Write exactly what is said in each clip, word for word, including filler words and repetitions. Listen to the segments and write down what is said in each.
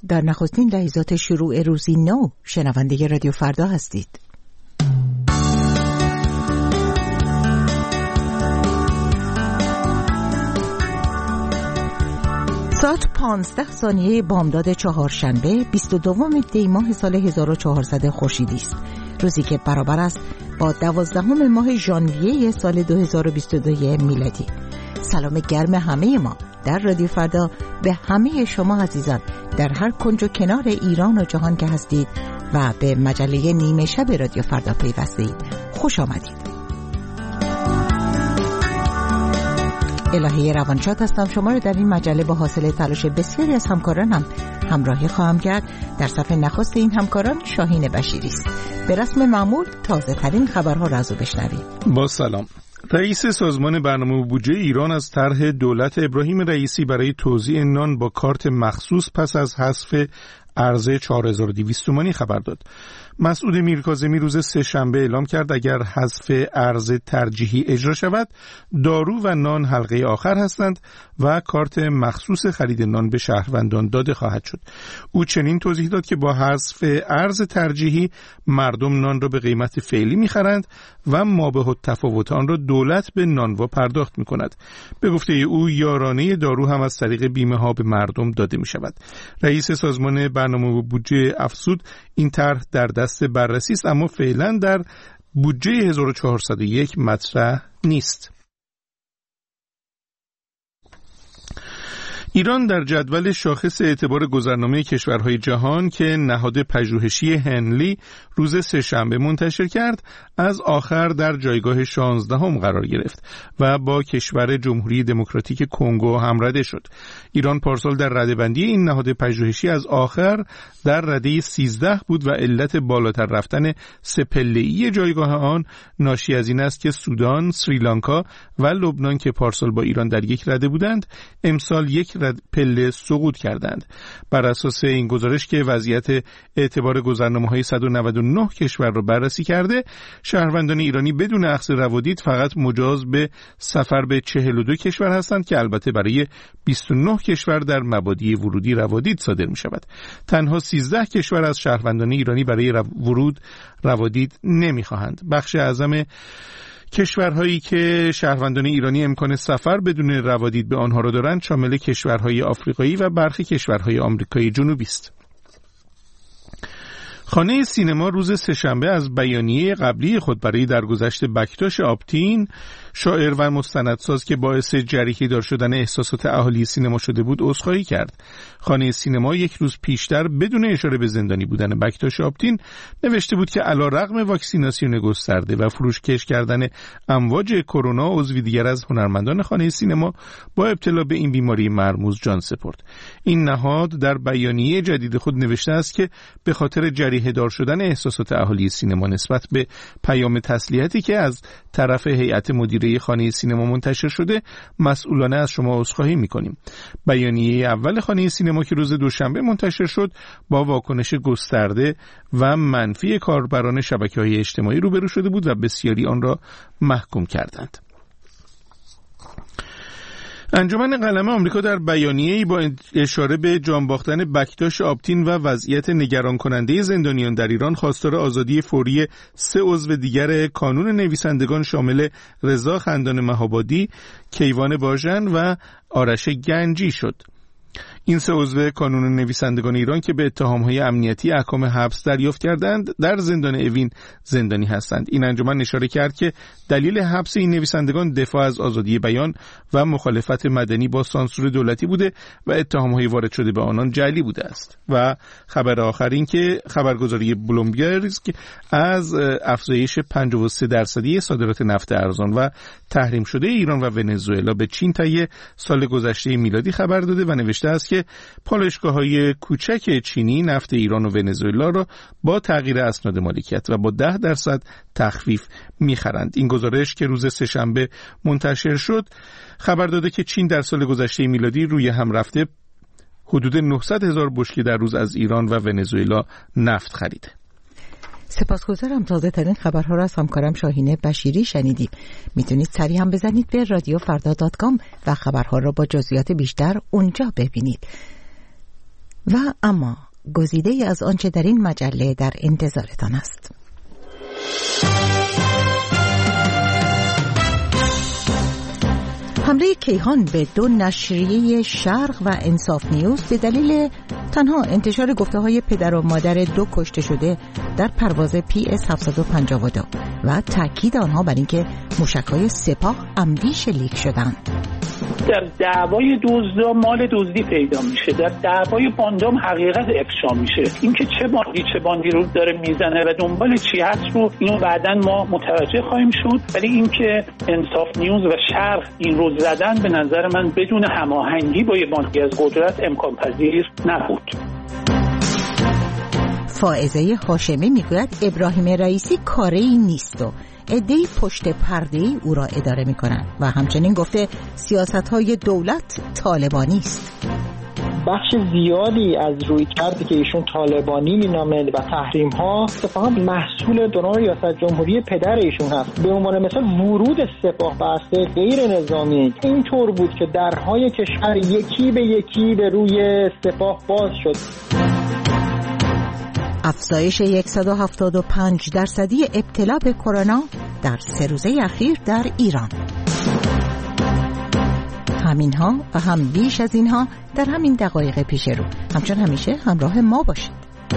در نخستین لحظات شروع روزی نو شنونده رادیو فردا هستید. ساعت پانزده ثانیه بامداد چهارشنبه بیست و دوم دی ماه سال هزار و چهارصد خورشیدی است، روزی که برابر است با دوازدهم ماه ژانویه سال دو هزار و بیست و دو میلادی. سلام گرم همه ما در رادیو فردا به همه شما عزیزان در هر کنج و کنار ایران و جهان که هستید و به مجله نیمه شب رادیو فردا پیوسته اید. خوش آمدید. الهی روانشاد هستم. شما رو در این مجله با حاصل تلاش بسیاری از همکارانم همراهی خواهم کرد. در صفحه نخست این همکاران شاهین بشیری است. به رسم معمول تازه ترین خبرها را از او بشنویم. با سلام. رئیس سازمان برنامه و بودجه ایران از طرح دولت ابراهیم رئیسی برای توزیع نان با کارت مخصوص پس از حذف ارز چهار هزار و دویست تومانی خبر داد. مسعود میرکاظمی روز سه‌شنبه اعلام کرد اگر حذف ارز ترجیحی اجرا شود، دارو و نان حلقه آخر هستند و کارت مخصوص خرید نان به شهروندان داده خواهد شد. او چنین توضیح داد که با حذف ارز ترجیحی مردم نان را به قیمت فعلی می‌خرند و مابه التفاوت آن را دولت به نانوا پرداخت می‌کند. به گفته او یارانه دارو هم از طریق بیمه‌ها به مردم داده می‌شود. رئیس سازمان برنامه و بودجه افزود این طرح در دست بررسی است اما فعلا در بودجه هزار و چهارصد و یک مطرح نیست. ایران در جدول شاخص اعتبار گذرنامه کشورهای جهان که نهاد پژوهشی هنلی روز سه‌شنبه منتشر کرد از آخر در جایگاه شانزدهم قرار گرفت و با کشور جمهوری دموکراتیک کنگو همرده شد. ایران پارسال در رده‌بندی این نهاد پژوهشی از آخر در رده سیزده بود و علت بالاتر رفتن سه پله‌ای جایگاه آن ناشی از این است که سودان، سریلانکا و لبنان که پارسال با ایران در یک رده بودند، امسال یک پله سقوط کردند. بر اساس این گزارش که وضعیت اعتبار گذرنامه‌های صد و نود و نه کشور را بررسی کرده، شهروندان ایرانی بدون اخذ روادید فقط مجاز به سفر به چهل و دو کشور هستند که البته برای بیست و نه کشور در مبادی ورودی روادید صادر می شود. تنها سیزده کشور از شهروندان ایرانی برای ورود روادید نمی خواهند. بخش اعظم کشورهایی که شهروندان ایرانی امکان سفر بدون روادید به آنها را دارند شامل کشورهای آفریقایی و برخی کشورهای آمریکای جنوبی است. خانه سینما روز سه‌شنبه از بیانیه قبلی خود برای درگذشت بکتاش آپتین، شاعر و مستندساز که باعث جریحه دار شدن احساسات اهالی سینما شده بود، عذرخواهی کرد. خانه سینما یک روز پیشتر بدون اشاره به زندانی بودن بکتاش آپتین نوشته بود که علیرغم واکسیناسیون گسترده و فروشکش کردن امواج کرونا، عضوی دیگر از هنرمندان خانه سینما با ابتلا به این بیماری مرموز جان سپرد. این نهاد در بیانیه جدید خود نوشته است که به خاطر جریحه دار شدن احساسات اهالی سینما نسبت به پیام تسلیتی که از طرف هیئت مدیره خانه سینما منتشر شده، مسئولانه از شما عذرخواهی می‌کنیم. بیانیه اول خانه سینما که روز دوشنبه منتشر شد با واکنش گسترده و منفی کاربران شبکه‌های اجتماعی روبرو شده بود و بسیاری آن را محکوم کردند. انجمن قلم آمریکا در بیانیه‌ای با اشاره به جان باختن بکتاش آپتین و وضعیت نگران کننده زندانیان در ایران خواستار آزادی فوری سه عضو دیگر کانون نویسندگان شامل رضا خندان مهابادی، کیوان باژن و آرش گنجی شد. این سه عضو کانون نویسندگان ایران که به اتهام‌های امنیتی احکام حبس دریافت کردند در زندان اوین زندانی هستند. این انجمن اشاره کرد که دلیل حبس این نویسندگان دفاع از آزادی بیان و مخالفت مدنی با سانسور دولتی بوده و اتهام‌های وارد شده به آنان جعلی بوده است. و خبر آخر این که خبرگزاری بلومبرگ از افزایش پنجاه و سه درصدی صادرات نفت ارزان و تحریم شده ایران و ونزوئلا به چین طی سال گذشته میلادی خبر داده و نوشته است که پالایشگاه‌های کوچک چینی نفت ایران و ونزوئلا را با تغییر اسناد مالکیت و با ده درصد تخفیف می‌خرند. این گزارش که روز سه‌شنبه منتشر شد خبر داده که چین در سال گذشته میلادی روی هم رفته حدود نهصد هزار بشکه در روز از ایران و ونزوئلا نفت خریده. سپاسگزارم. تازه ترین خبرها را از همکارم شاهین بشیری شنیدیم. میتونید سریع هم بزنید به رادیو فردا دات کام و خبرها را با جزئیات بیشتر اونجا ببینید. و اما گزیده ای از آنچه در این مجله در انتظارتان است. حمله کیهان به دو نشریه شرق و انصاف نیوز به دلیل تنها انتشار گفته‌های پدر و مادر دو کشته شده در پرواز پی اس هفتصد و پنجاه و دو و تاکید آنها بر اینکه موشک‌های سپاه عمدی شلیک شدند. در دعوای دزدا مال دزدی پیدا میشه، در دعوای باندام حقیقت افشا میشه. اینکه چه باندی چه باندی رو داره میزنه و دنبال چی هست رو اینو بعداً ما متوجه خواهیم شد، ولی اینکه انصاف نیوز و شرق این رو زدن به نظر من بدون هماهنگی با یه باندی از قدرت امکان پذیر نبود. فائزه هاشمی میگوید ابراهیم رئیسی کاری نیست و عده‌ای پشت پرده‌ای او را اداره می‌کنند و همچنین گفته سیاست‌های دولت طالبانی است. بخش زیادی از رویکردی که ایشون طالبانی مینامه و تحریم‌ها اتفاقا محصول دوران ریاست جمهوری پدر ایشون هست. به عنوان مثال ورود سپاه به عرصه غیر نظامی اینطور بود که درهای کشور یکی به یکی به روی سپاه باز شد. افزایش صد و هفتاد و پنج درصدی ابتلا به کرونا در سه روزه اخیر در ایران. همینها و هم بیش از اینها در همین دقایق پیش رو. همچون همیشه همراه ما باشید.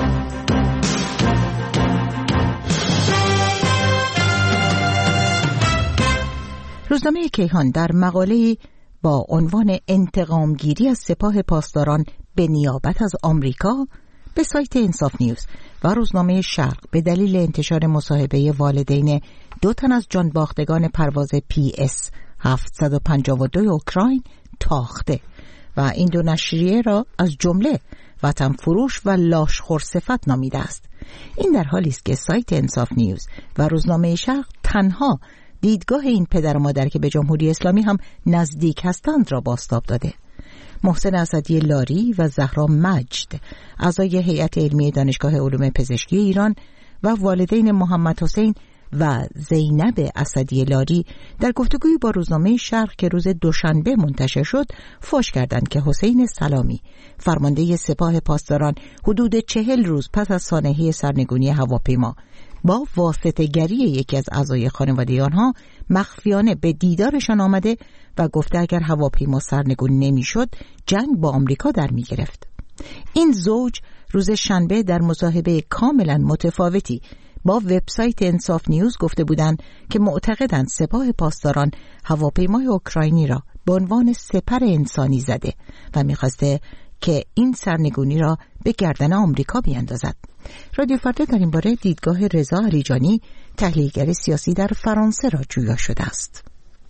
روزنامه کیهان در مقاله‌ای با عنوان انتقامگیری از سپاه پاسداران به نیابت از آمریکا به سایت انصاف نیوز و روزنامه شرق به دلیل انتشار مصاحبه والدین دو تن از جانباختگان پرواز پی اس هفتصد و پنجاه و دو اوکراین تاخته و این دو نشریه را از جمله وطن فروش و لاشخور صفت نامیده است. این در حالی است که سایت انصاف نیوز و روزنامه شرق تنها دیدگاه این پدر و مادر که به جمهوری اسلامی هم نزدیک هستند را بازتاب داده. محسن اسدی لاری و زهرا مجد اعضای هیئت علمی دانشگاه علوم پزشکی ایران و والدین محمد حسین و زینب اسدی لاری در گفتگویی با روزنامه شرق که روز دوشنبه منتشر شد فاش کردند که حسین سلامی فرمانده سپاه پاسداران حدود چهل روز پس از سانحه سرنگونی هواپیما با واسطه‌گری یکی از اعضای خانواده آنها مخفیانه به دیدارشان آمده و گفته اگر هواپیما سرنگون نمی‌شد جنگ با آمریکا در می‌گرفت. این زوج روز شنبه در مصاحبه کاملا متفاوتی با وبسایت انصاف نیوز گفته بودند که معتقدند سپاه پاسداران هواپیمای اوکراینی را به عنوان سپر انسانی زده و می‌خواسته که این سرنگونی را به گردن آمریکا بیاندازد. رادیو فردا در این باره دیدگاه رضا علیجانی تحلیلگر سیاسی در فرانسه را جویا شده است.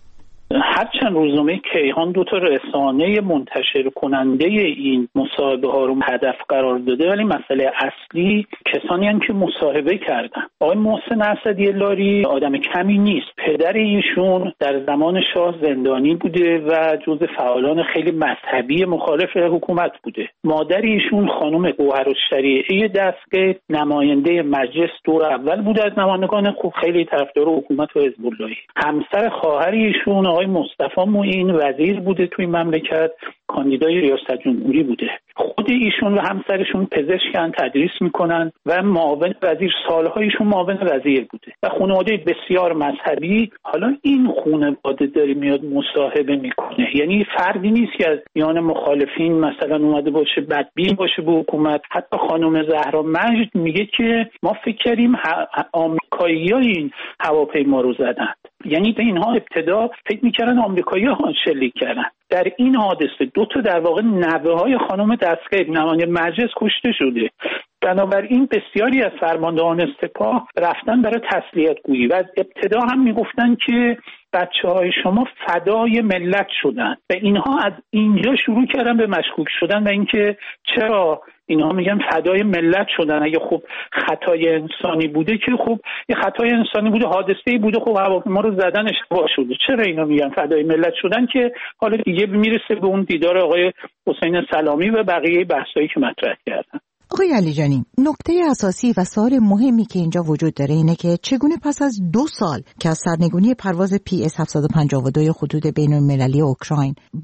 هرچند روزنامه کیهان دو تا رسانه منتشر کننده این مصاحبه ها رو هدف قرار داده، ولی مسئله اصلی کسانی هستند که مصاحبه کردن. آقای محسن اسدی لاری آدم کمی نیست. پدر ایشون در زمان شاه زندانی بوده و جزو فعالان خیلی مذهبی مخالف حکومت بوده. مادر ایشون خانم گوهرالشریعه دستگاه نماینده مجلس دور اول بوده از نمایندگان، خوب خیلی طرفدار حکومت و حزب اللهی. همسر خواهر ایشون آقای مصطفی معین وزیر بوده توی مملکت، کاندیدای ریاست جمهوری بوده. خود ایشون و همسرشون پزشکن، تدریس میکنن و معاون وزیر سالهایشون معاون وزیر بوده و خانواده بسیار مذهبی. حالا این خانواده داره میاد مصاحبه میکنه، یعنی فردی نیست که از میان مخالفین مثلا اومده باشه بدبین باشه به حکومت. حتی خانم زهرا مجد میگه که ما فکر کردیم آمریکایی‌ها این هواپیما رو زدن، یعنی به اینها ابتدا فکر میکردن آمریکایی‌ها شلیک کردن. در این حادثه دو تا در واقع نوه‌های خانم دستگاه نماینده مجلس کشته شده. بنابراین بسیاری از فرماندهان سپاه رفتن برای تسلیت گویی و از ابتدا هم میگفتن که بچه‌های شما فدای ملت شدن و اینها از اینجا شروع کردن به مشکوک شدن و اینکه چرا اینها میگن فدای ملت شدن. اگه خب خطای انسانی بوده که خب یه خطای انسانی بوده، حادثه‌ای بوده، خب هواپیما رو زدن اشتباه شده. چرا اینا میگن فدای ملت شدن که حالا دیگه میرسه به اون دیدار آقای حسین سلامی و بقیه بحثایی که مطرح کردن. آقای علیجانی، نکته اساسی و سوال مهمی که اینجا وجود داره اینه که چگونه پس از دو سال که از سرنگونی پرواز پی اس هفتصد و پنجاه و دو خطوط بین المللی اوکراین با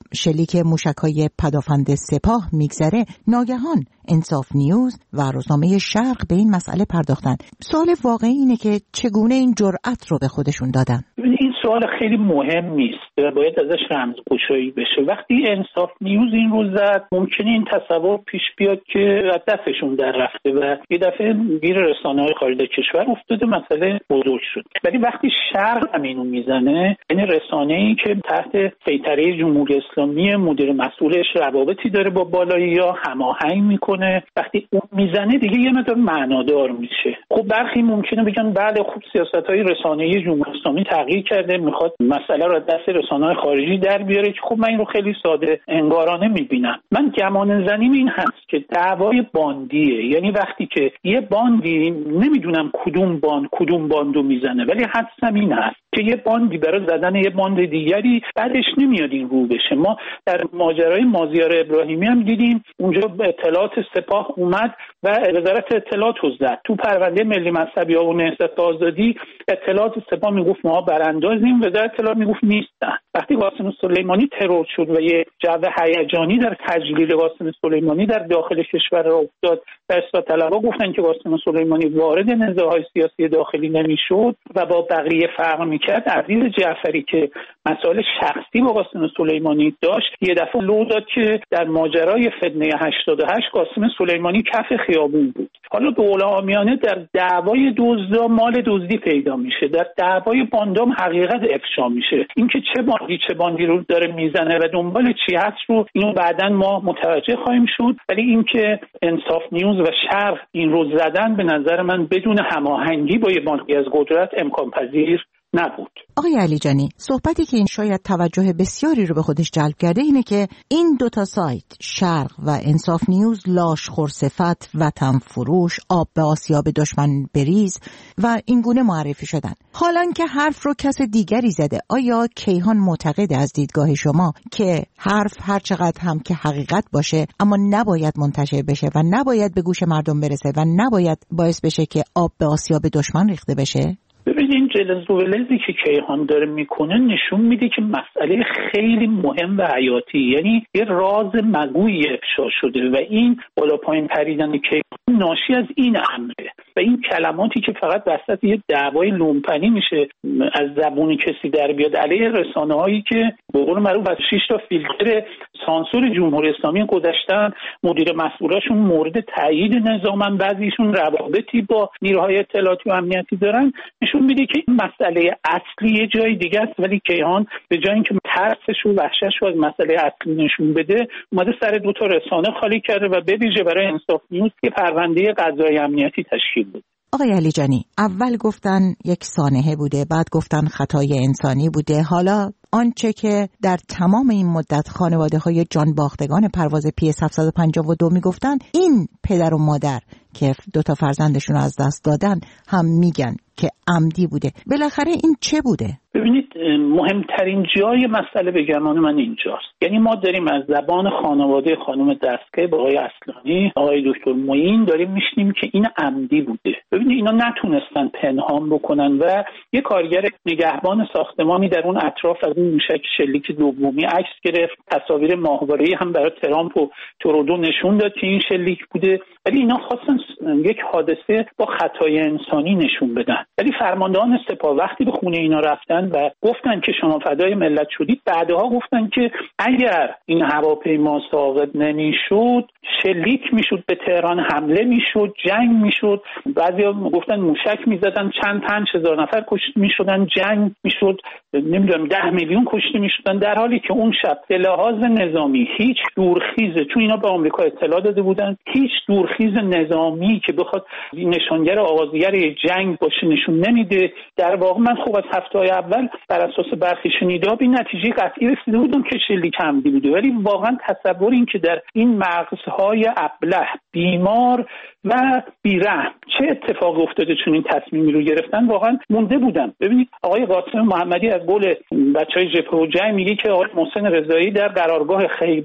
شلیک موشک‌های پدافند سپاه میگذره، ناگهان انصاف نیوز و روزنامه شرق به این مسئله پرداختن. سوال واقعی اینه که چگونه این جرأت رو به خودشون دادن؟ این سوال خیلی مهم نیست و باید ازش رمزگشایی بشه. وقتی انصاف نیوز این رو زد، ممکنه این تصور پیش بیاد که دستشون در رفته و یه دفعه گیر رسانه‌های خارج کشور افتاده، مسئله بزرگ شد. ولی وقتی شرق همینو میزنه، یعنی رسانه‌ای که تحت سیطره جمهوری اسلامی مدیر مسئولش روابطی داره با بالایی یا هماهنگ میکنه، وقتی اون میزنه دیگه یه مقدار معنادار میشه. خب برخی ممکنه بگن بله خب سیاست‌های رسانه‌ای جمهوری اسلامی تغییر کرده، میخواد مسئله رو دست رسانه‌های خارجی در بیاره که خب من این رو خیلی ساده انگارانه میبینم. من گمان زنیم این هست که دعوای باندیه، یعنی وقتی که یه باندی، نمیدونم کدوم باند کدوم باندو میزنه، ولی حدسم این هست که یه باندی برای زدن یه باند دیگری بعدش نمیاد این رو بشه. ما در ماجرای مازیار ابراهیمی هم دیدیم، اونجا اطلاعات سپاه اومد و وزارت اطلاعات رو زد. تو پرونده ملی مذهبی و نهضت آزادی اطلاعات سپاه میگفت ما براندازیم، وزارت اطلاعات میگفت نیستن. وقتی قاسم سلیمانی ترور شد و یه جو هیجانی در تجلیل قاسم سلیمانی در داخل کشور را افتاد و اصلاح طلبها گفتن که قاسم سلیمانی وارد نزاع‌های سیاسی داخلی نمیشد و با بقیه فرق میکرد، عزیز جعفری که مسائل شخصی با قاسم سلیمانی داشت، یه دفعه لو داد که در ماجرای فتنه هشتاد و هشت قاسم سلیمانی کف خیابون بود. حالا دولت‌عامیانه در دعوای دزدا مال دزدی پیدا میشه، در دعوای باندام حقیقت افشا میشه. اینکه چه باندی چه باندی رو داره میزنه و دنبال چی هست رو اینو بعداً ما متوجه خواهیم شد. ولی اینکه انصاف نیوز و شرق این رو زدن به نظر من بدون هماهنگی با یه باندی از قدرت امکان پذیر نبود. آقای علیجانی، صحبتی که این شاید توجه بسیاری رو به خودش جلب کرده اینه که این دوتا سایت، شرق و انصاف نیوز، لاشخور صفت، وطن فروش، آب به آسیاب دشمن بریز و اینگونه معرفی شدن. حالا که حرف رو کس دیگری زده، آیا کیهان معتقد از دیدگاه شما که حرف هر چقدر هم که حقیقت باشه اما نباید منتشر بشه و نباید به گوش مردم برسه و نباید باعث بشه که آب به آسیاب دشمن ریخته بشه؟ ببینید این جلز و ولزی که کیهان داره میکنه نشون میده که مسئله خیلی مهم و حیاتی، یعنی یه راز مگویی افشا شده و این بالا پایین پریدن کیهان ناشی از این امره و این کلماتی که فقط وسط یه دعوای لومپنی میشه از زبون کسی در بیاد علیه رسانه‌هایی که به قول معروف از شش تا فیلتر سانسور جمهوری اسلامی گذشتن، مدیر مسئولاشون مورد تایید نظامن، بعضیشون روابطی با نیروهای اطلاعاتی و امنیتی دارن، نشون میده که این مسئله اصلی یه جای دیگه است. ولی کیهان به جای اینکه ترسش و وحشتش رو از مسئله اصلی نشون بده، اومده سر دو تا رسانه خالی کرده و به ویژه برای انصاف نیوز که پرونده قضایی امنیتی تشکیل بده. آقای علیجانی، اول گفتن یک سانحه بوده، بعد گفتن خطای انسانی بوده، حالا آنچه که در تمام این مدت خانواده‌های جان باختگان پرواز پی اس هفتصد و پنجاه و دو میگفتن، این پدر و مادر که دو تا فرزندشون رو از دست دادن هم میگن که عمدی بوده. بالاخره این چه بوده؟ ببینید مهمترین جای مسئله به گمان من اینجاست. یعنی ما داریم از زبان خانواده خانم دستگاه با آقای اصلانی، آقای دکتر معین داریم میشنیم که این عمدی بوده. ببینید اینا نتونستن پنهان بکنن و یه کارگر نگهبان ساختمانی در اون اطراف از این موشک شلیک دومی عکس گرفت، تصاویر ماهواره‌ای هم برای ترامپ و ترودو نشون داد که این شلیک بوده. ولی اینا خواستن یک حادثه با خطای انسانی نشون بدن. ولی فرماندهان سپاه وقتی به خونه اینا رفتن و گفتن که شما فدای ملت شدید، بعدها گفتن که اگر این هواپیما ساقط نمیشد شلیک میشد، به تهران حمله میشد، جنگ میشد. بعضیا گفتن موشک میزدن، چند پنج هزار نفر کشته میشدن، جنگ میشد، نمیدونم ده میلیون کشته میشدن، در حالی که اون شب به لحاظ نظامی هیچ دورخیزه، چون اینا به آمریکا اطلاع داده بودن، هیچ دورخیز نظامی که بخواد نشانگر آغازگر جنگ باشه نشون نمیده. در واقع من خب از هفته‌های اول بر اساس برخی شنیده‌ها به نتیجه قطعی رسیده بودم که شلیک عمدی بوده، ولی واقعا تصور این که در این مغزهای ابله، بیمار و بیرحم چه اتفاقی افتاده چون این تصمیمی رو گرفتن واقعا مونده بودم. ببینید آقای قاسم محمدی از قول بچهای ژپه و جنگ میگه که آقای محسن رضایی در قرارگاه خیبر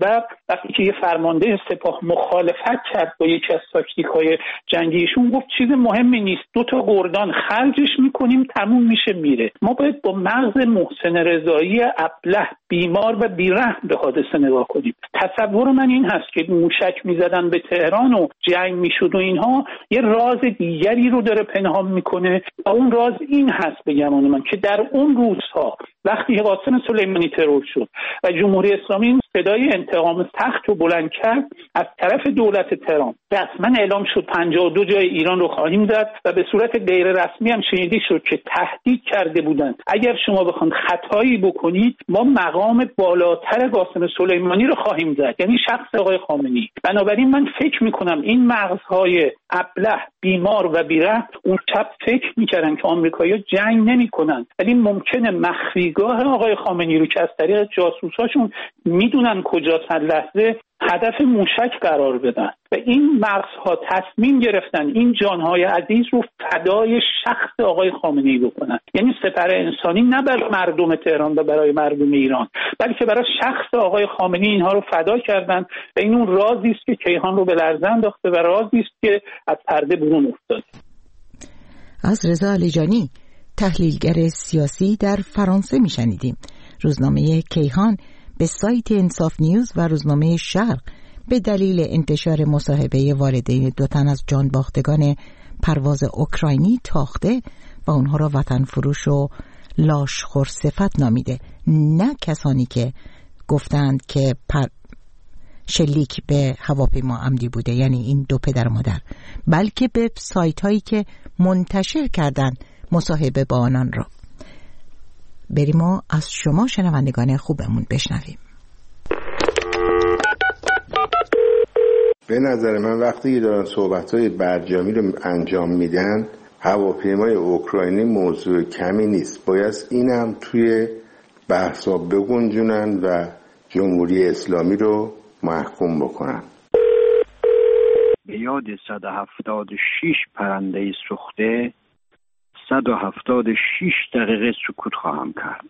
وقتی که یه فرمانده سپاه مخالفت کرد با یکی از تاکتیک‌های جنگیشون، گفت چیز مهمی نیست، دو تا گردان خرجش میکنیم تموم میشه میره. ما باید با مغز محسن رضایی ابله، بیمار و بیرحم به حادثه نگاه کنیم. تصور من این هست که موشک میزدن به تهران و جنگ میشد و اینها یه راز دیگری رو داره پنهان میکنه و اون راز این هست به گمان من که در اون روزها وقتی قاسم سلیمانی ترور شد و جمهوری اسلامی صدای انتقام سخت رو بلند کرد، از طرف دولت تهران رسما اعلام شد پنجاه و دو جای ایران رو خواهیم زد و به صورت غیر رسمی هم شنیده شد که تهدید کرده بودند اگر شما بخواید خطایی بکنید ما مقام بالاتر قاسم سلیمانی رو خواهیم زد، یعنی شخص آقای خامنه‌ای. بنابراین من فکر میکنم این مغزهای ابله، بیمار و بیرحم اون شب فکر میکردن که آمریکایی‌ها جنگ نمیکنن، ولی ممکنه مخفیگاه آقای خامنه‌ای رو که از طریق جاسوساشون میدونن کجاست هر لحظه هدف موشک قرار بدن و این مغزها تصمیم گرفتن این جانهای عزیز رو فدای شخص آقای خامنه‌ای بکنن. یعنی سپر انسانی نه برای مردم تهران و برای مردم ایران، بلکه برای شخص آقای خامنه‌ای اینها رو فدا کردن و این اون رازی است که کیهان رو به لرزه انداخته و رازی است که از پرده برون افتاده. از رضا علیجانی، تحلیلگر سیاسی در فرانسه میشنیدیم. روزنامه کیهان به سایت انصاف نیوز و روزنامه شرق به دلیل انتشار مصاحبه والدین دو تن از جانباختگان پرواز اوکراینی تاخته و اونها را وطن فروش و لاشخور صفت نامیده، نه کسانی که گفتند که پر شلیک به هواپیما عمدی بوده، یعنی این دو پدر و مادر، بلکه به سایت هایی که منتشر کردند مصاحبه با آنان را. بریم و از شما شنوندگان خوبمون بشنویم. به نظر من وقتی دارن صحبت‌های برجامی رو انجام میدن، هواپیمای اوکراینی موضوع کمی نیست. باید اینم توی بحثا بگنجونن و جمهوری اسلامی رو محکوم بکنن. به یاد صد و هفتاد و شش پرنده سوخته صد و هفتاد و شش دقیقه سکوت خواهم کرد.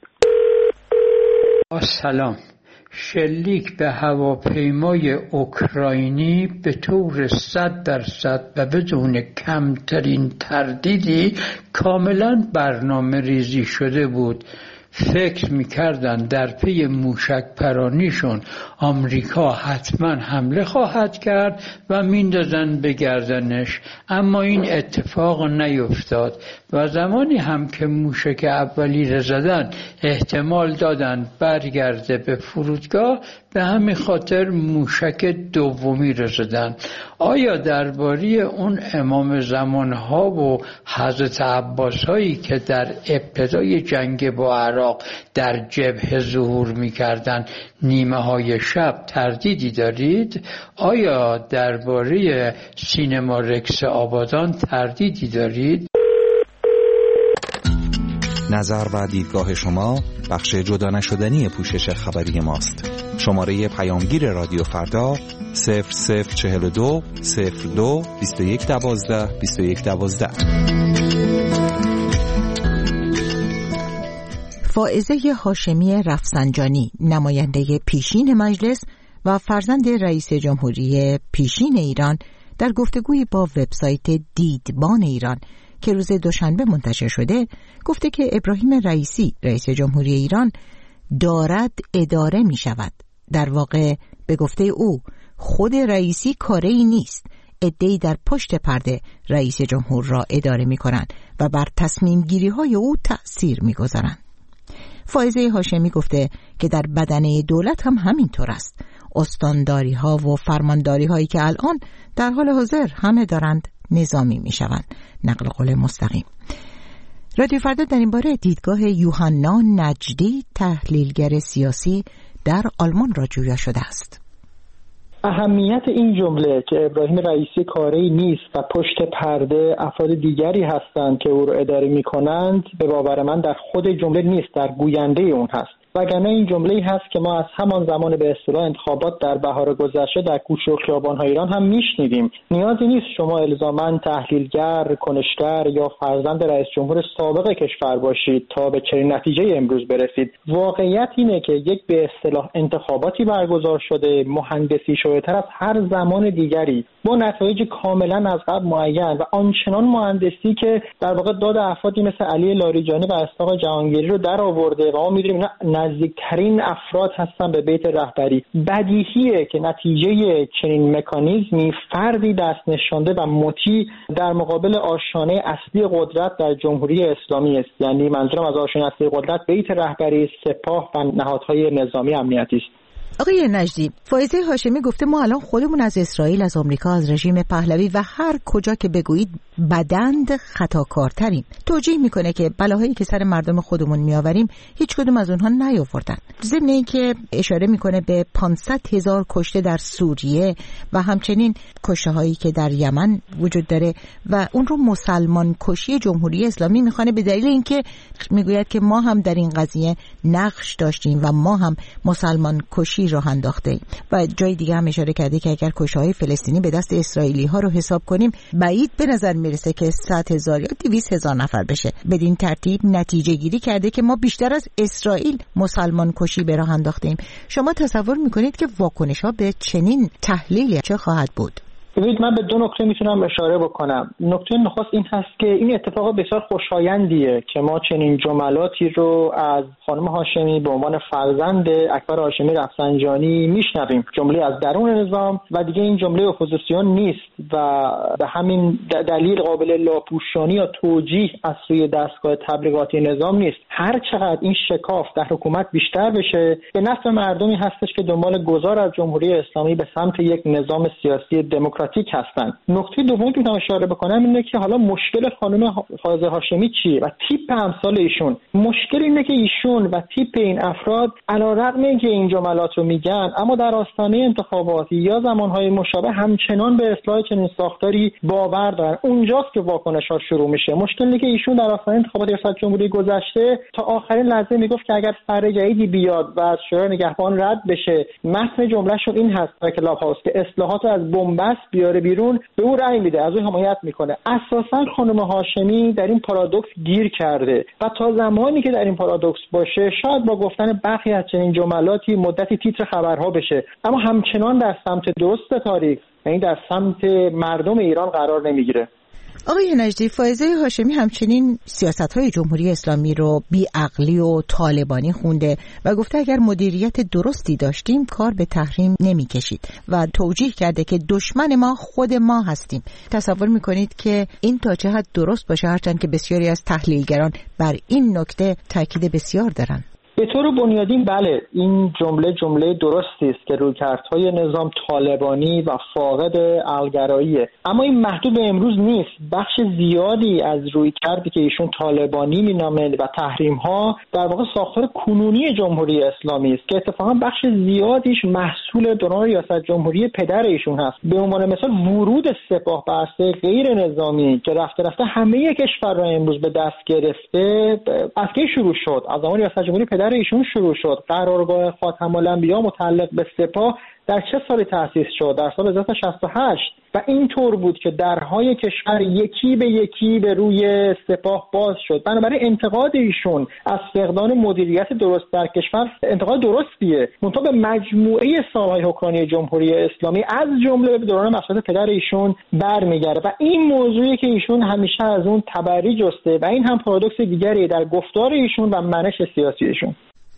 سلام. شلیک به هواپیمای اوکراینی به طور صد درصد و بدون کمترین تردیدی کاملا برنامه ریزی شده بود. فکر میکردن در پی موشک پرانیشون آمریکا حتما حمله خواهد کرد و میندازن به گردنش، اما این اتفاق نیفتاد و زمانی هم که موشک اولی را زدن احتمال دادن برگرده به فرودگاه، به همین خاطر موشک دومی را زدن. آیا درباره اون امام زمانها و حضرت عباس هایی که در ابتدای جنگ با عراق در جبهه ظهور می‌کردند نیمه های شب تردیدی دارید؟ آیا درباره سینما رکس آبادان تردیدی دارید؟ نظر و دیدگاه شما بخش جدا نشدنی پوشش خبری ماست. شماره پیامگیر رادیو فردا صفر صفر چهل و دو صفر دو بیست و یک دوازده بیست و یک دوازده. فائزه هاشمی رفسنجانی، نماینده پیشین مجلس و فرزند رئیس جمهوری پیشین ایران، در گفتگوی با وبسایت دیدبان ایران که روز دوشنبه منتشر شده گفته که ابراهیم رئیسی رئیس جمهوری ایران دارد اداره می شود. در واقع به گفته او خود رئیسی کاری نیست، عده‌ای در پشت پرده رئیس جمهور را اداره می کنند و بر تصمیم گیری های او تأثیر می گذارند. فائزه هاشمی گفته که در بدنه دولت هم همینطور است. استانداری ها و فرمانداری هایی که الان در حال حاضر همه دارند نظامی می شوند. نقل قول مستقیم. رادیو فردا در این باره دیدگاه یوحنا نجدی، تحلیلگر سیاسی در آلمان را جویا شده است. اهمیت این جمله که ابراهیم رئیسی کاری نیست و پشت پرده افراد دیگری هستند که او را اداره می کنند، به باور من در خود جمله نیست، در گوینده اون هست. وگرنه این جمله‌ای هست که ما از همان زمان به اصطلاح انتخابات در بهار گذشته در کوچه و خیابان‌های ایران هم میشنیدیم. نیازی نیست شما الزاماً تحلیلگر، کنشگر یا فرزند رئیس جمهور سابق کشور باشید تا به چنین نتیجه امروز برسید. واقعیت اینه که یک به اصطلاح انتخاباتی برگزار شده، مهندسی شده‌تر از هر زمان دیگری، با نتایج کاملا از قبل معین و آنچنان مهندسی که در واقع داد افرادی مثل علی لاریجانی و اسحاق جهانگیری رو در آورده و ما می‌دونیم اینا نزدیکترین افراد هستن به بیت رهبری. بدیهیه که نتیجه چنین مکانیزمی فردی دست نشانده و مطیع در مقابل آشیانه اصلی قدرت در جمهوری اسلامی است. یعنی منظورم از آشیانه اصلی قدرت بیت رهبری، سپاه و نهادهای نظامی امنیتی است. آقای نجدی، فائزه هاشمی گفته ما الان خودمون از اسرائیل، از آمریکا، از رژیم پهلوی و هر کجا که بگویید بدند خطاکارتریم. توجیه میکنه که بلاهایی که سر مردم خودمون میآوریم هیچ کدوم از اونها نیاوردن. ضمن اینکه اشاره میکنه به پانصد هزار کشته در سوریه و همچنین کشته هایی که در یمن وجود داره و اون رو مسلمان کشی جمهوری اسلامی میخوانه به دلیل اینکه میگوید که ما هم در این قضیه نقش داشتیم و ما هم مسلمان کشی راه انداخته ایم. و جای دیگه هم اشاره کرده که اگر کشته‌های فلسطینی به دست اسرائیلی ها رو حساب کنیم بعید به نظر میرسه که صد هزار یا دویست هزار نفر بشه. بدین ترتیب نتیجه گیری کرده که ما بیشتر از اسرائیل مسلمان کشی به راه انداخته ایم. شما تصور میکنید که واکنش ها به چنین تحلیلی چه خواهد بود؟ ببینید، من به دو نکته میتونم اشاره بکنم. نکته نخست این هست که این اتفاق بسیار خوشایندیه که ما چنین جملاتی رو از خانم هاشمی به عنوان فرزند اکبر هاشمی رفسنجانی میشنویم. جمله از درون نظام و دیگه این جمله اپوزیسیون نیست و به همین دلیل قابل لاپوشانی یا توجیه از سوی دستگاه تبلیغاتی نظام نیست. هر چقدر این شکاف در حکومت بیشتر بشه به نفع مردمی هستش که دنبال گذار از جمهوری اسلامی به سمت یک نظام سیاسی دموکراتیک هستند. نکته دومی که می‌خوام اشاره بکنم اینه که حالا مشکل خانم فائزه هاشمی چیه و تیپ امثال ایشون. مشکل اینه که ایشون و تیپ این افراد علیرغم اینکه این جملات رو میگن اما در آستانه انتخاباتی یا زمانهای مشابه همچنان به اصلاح چنین ساختاری باور دارن. اونجاست که واکنش‌ها شروع میشه. مشکل اینه که ایشون در آستانه انتخابات ریاست جمهوری گذشته تا آخرین لحظه میگفت که اگر سر جدیدی بیاد و از شورای نگهبان رد بشه، متن جمله‌شون این هست در کلاب هاوس که اصلاحات از بنبست بیاره بیرون، به او رأی میده، از او حمایت میکنه. اساسا خانم هاشمی در این پارادوکس گیر کرده و تا زمانی که در این پارادوکس باشه شاید با گفتن برخی از چنین جملاتی مدتی تیتر خبرها بشه، اما همچنان در سمت درست تاریخ، یعنی در سمت مردم ایران قرار نمیگیره. آقای نجدی، فائزه هاشمی همچنین سیاست‌های جمهوری اسلامی رو بی‌عقلی و طالبانی خونده و گفته اگر مدیریت درستی داشتیم کار به تحریم نمی‌کشید و توجیه کرده که دشمن ما خود ما هستیم. تصور می‌کنید که این تا چه حد درست باشه، هرچند که بسیاری از تحلیلگران بر این نکته تاکید بسیار دارن؟ به طور بنیادین بله، این جمله جمله درستی است که رویکردهای نظام طالبانی و فاقد عقل‌گراییه، اما این محدود به امروز نیست. بخش زیادی از رویکردی که ایشون طالبانی مینامند و تحریم‌ها در واقع ساختار کنونی جمهوری اسلامی است که اتفاقا بخش زیادیش محصول دوران ریاست جمهوری پدر ایشون هست. به عنوان مثال ورود سپاه به عرصه غیر نظامی که رفته رفته همه کشور را امروز به دست گرفته، از کی شروع شد؟ از زمان ریاست جمهوری پدر ایشون شروع شد. قرارگاه خاتم الانبیا متعلق به سپاه در چه سالی تأسیس شد؟ در سال هزار و سیصد و شصت و هشت و اینطور بود که درهای کشور یکی به یکی به روی سپاه باز شد. بنابراین انتقاد ایشون از فقدان مدیریت درست در کشور انتقاد درستیه، منتها به مجموعه سالهای حکمرانی جمهوری اسلامی از جمله به دوران مسئولیت پدر ایشون برمیگرده و این موضوعی که ایشون همیشه از اون تبری جسته و این هم پارادوکس دیگری در گفتار ایشون و منش سیاسی ایشون.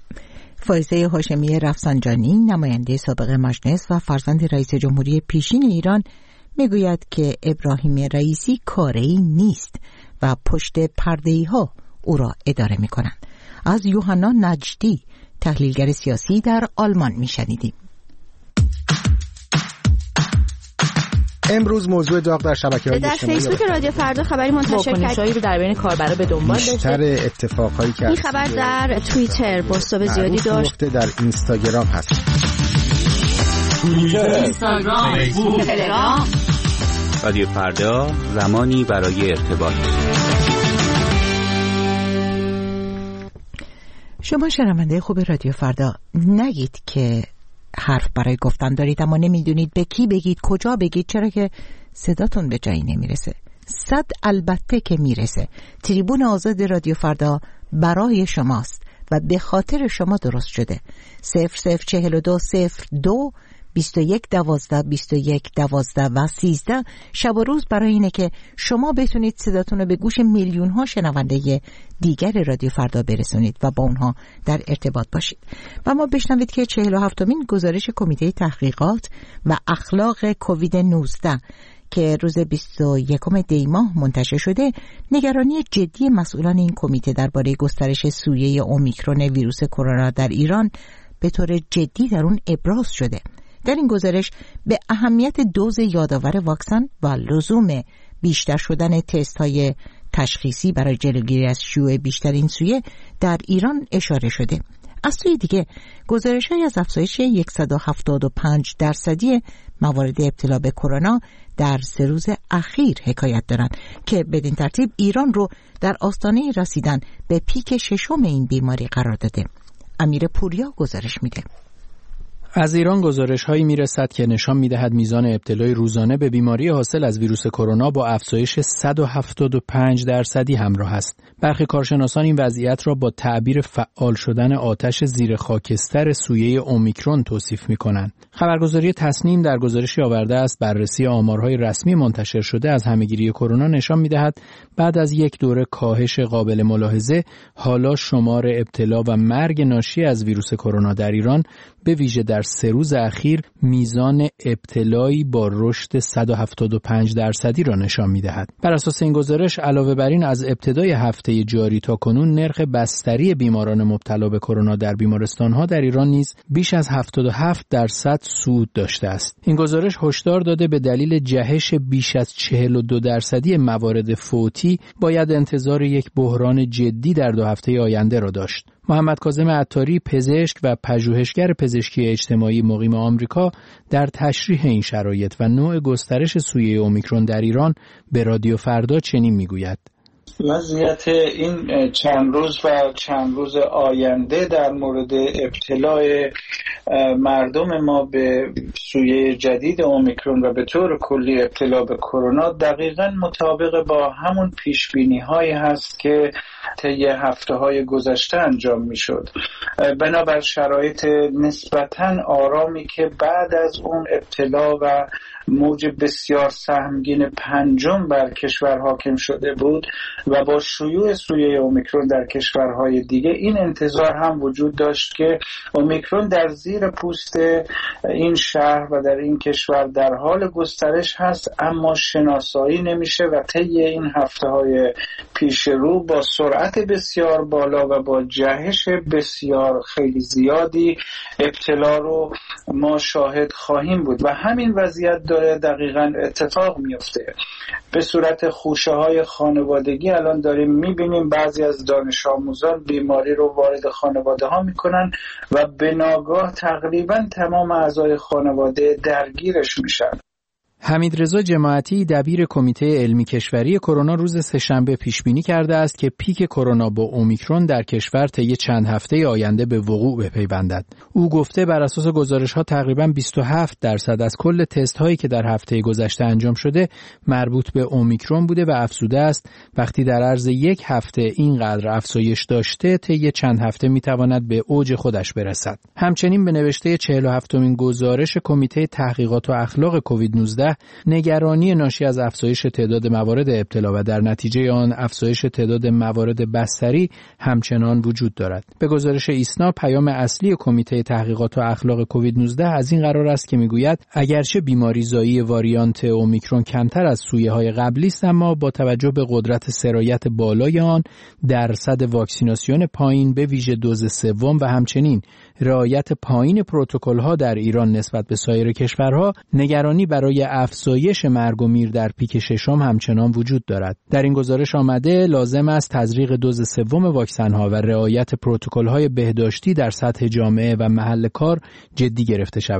فائزه هاشمی رفسنجانی، نماینده سابق مجلس و فرزند رئیس جمهوری پیشین ایران، میگوید که ابراهیم رئیسی کاری نیست و پشت پرده‌ای ها او را اداره میکنند. از یوحنا نجدی، تحلیلگر سیاسی در آلمان میشنیدیم. امروز موضوع داغ در شبکه‌های در فیسبوک رادیو فردا خبری منتشر کرد رو در بین کاربرا به دنبال داشته. بیشتر اتفاقایی که این خبر در توییتر بازتاب زیادی داشت. در اینستاگرام هست. توییتر، اینستاگرام، فیسبوک، تلگرام. رادیو فردا، زمانی برای ارتباط. شما شنونده خوب رادیو فردا، نگید که حرف برای گفتن دارید اما نمیدونید به کی بگید، کجا بگید، چرا که صداتون به جایی نمیرسه. صد البته که میرسه. تریبون آزاد رادیو فردا برای شماست و به خاطر شما درست شده. صفر صفر چهل و دو صفر دو بیست و یک دوازده بیست و یک دوازده و سیزده شب و روز برای اینه که شما بتونید صداتون رو به گوش میلیون ها شنونده دیگر رادیو فردا برسونید و با اونها در ارتباط باشید. و ما بشنوید که چهل و هفتمین گزارش کمیته تحقیقات و اخلاق کووید نوزده که روز بیست و یکم دی ماه منتشر شده، نگرانی جدی مسئولان این کمیته درباره گسترش سویه اومیکرون ویروس کرونا در ایران به طور جدی در اون ابراز شده. در این گزارش به اهمیت دوز یادآور واکسن و لزوم بیشتر شدن تست های تشخیصی برای جلوگیری از شیوع بیشتر این سویه در ایران اشاره شده. از سوی دیگه گزارش های از افزایش صد و هفتاد و پنج درصدی موارد ابتلا به کرونا در سه روز اخیر حکایت دارند که بدین ترتیب ایران رو در آستانه رسیدن به پیک ششم این بیماری قرار داده. امیر پوریا گزارش میده. از ایران گزارش هایی می رسد که نشان می دهد میزان ابتلای روزانه به بیماری حاصل از ویروس کرونا با افزایش صد و هفتاد و پنج درصدی همراه است. برخی کارشناسان این وضعیت را با تعبیر فعال شدن آتش زیر خاکستر سویه اومیکرون توصیف می کنند. خبرگزاری تصنیم در گزارشی آورده است بررسی آمارهای رسمی منتشر شده از همهگیری کرونا نشان می دهد بعد از یک دوره کاهش قابل ملاحظه، حالا شمار ابتلا و مرگ ناشی از ویروس کرونا در ایران به ویژه در سه روز اخیر میزان ابتلایی با رشد صد و هفتاد و پنج درصدی را نشان می‌دهد. بر اساس این گزارش علاوه بر این از ابتدای هفته جاری تا کنون نرخ بستری بیماران مبتلا به کرونا در بیمارستان‌ها در ایران نیز بیش از هفتاد و هفت درصد صعود داشته است. این گزارش هشدار داده به دلیل جهش بیش از چهل و دو درصدی موارد فوتی باید انتظار یک بحران جدی در دو هفته آینده را داشت. محمد کاظم عطاری، پزشک و پژوهشگر پزشکی اجتماعی مقیم آمریکا، در تشریح این شرایط و نوع گسترش سویه اومیکرون در ایران به رادیو فردا چنین میگوید: وضعیت این چند روز و چند روز آینده در مورد ابتلای مردم ما به سویه جدید اومیکرون و به طور کلی ابتلا به کرونا دقیقاً مطابق با همون پیشبینی هایی هست که طی هفته های گذشته انجام می شد. بنابر شرایط نسبتاً آرامی که بعد از اون ابتلا و موج بسیار سهمگین پنجم بر کشور حاکم شده بود و با شیوع سویه اومیکرون در کشورهای دیگه، این انتظار هم وجود داشت که اومیکرون در زیر پوست این شهر و در این کشور در حال گسترش هست، اما شناسایی نمیشه و طی این هفته های پیش رو با سرعت بسیار بالا و با جهش بسیار خیلی زیادی ابتلا رو ما شاهد خواهیم بود و همین وضعیت داره دقیقاً اتفاق میفته. به صورت خوشه های خانوادگی الان داریم میبینیم بعضی از دانش آموزان بیماری رو وارد خانواده ها میکنن و به ناگاه تقریباً تمام اعضای خانواده درگیرش میشن. حمیدرضا جماعتی، دبیر کمیته علمی کشوری کرونا، روز سه‌شنبه پیش بینی کرده است که پیک کرونا با اومیکرون در کشور طی چند هفته آینده به وقوع بپیوندد. او گفته بر اساس گزارش‌ها تقریباً بیست و هفت درصد از کل تست‌هایی که در هفته گذشته انجام شده مربوط به اومیکرون بوده و افزوده است وقتی در عرض یک هفته اینقدر افزایش داشته، طی چند هفته می‌تواند به اوج خودش برسد. همچنین به نوشته چهل و هفتمین گزارش کمیته تحقیقات و اخلاق کووید نوزده نگرانی ناشی از افزایش تعداد موارد ابتلا و در نتیجه آن افزایش تعداد موارد بستری همچنان وجود دارد. به گزارش ایسنا، پیام اصلی کمیته تحقیقات و اخلاق کووید نوزده از این قرار است که میگوید اگرچه بیماری زایی واریانت اومیکرون کمتر از سویه‌های قبلی است، اما با توجه به قدرت سرایت بالای آن، درصد واکسیناسیون پایین به ویژه دوز سوم و همچنین رعایت پایین پروتکل‌ها در ایران نسبت به سایر کشورها، نگرانی برای افزایش مرگ و میر در پیک ششم همچنان وجود دارد. در این گزارش آمده لازم است تزریق دوز سوم واکسن‌ها و رعایت پروتکل‌های بهداشتی در سطح جامعه و محل کار جدی گرفته شود.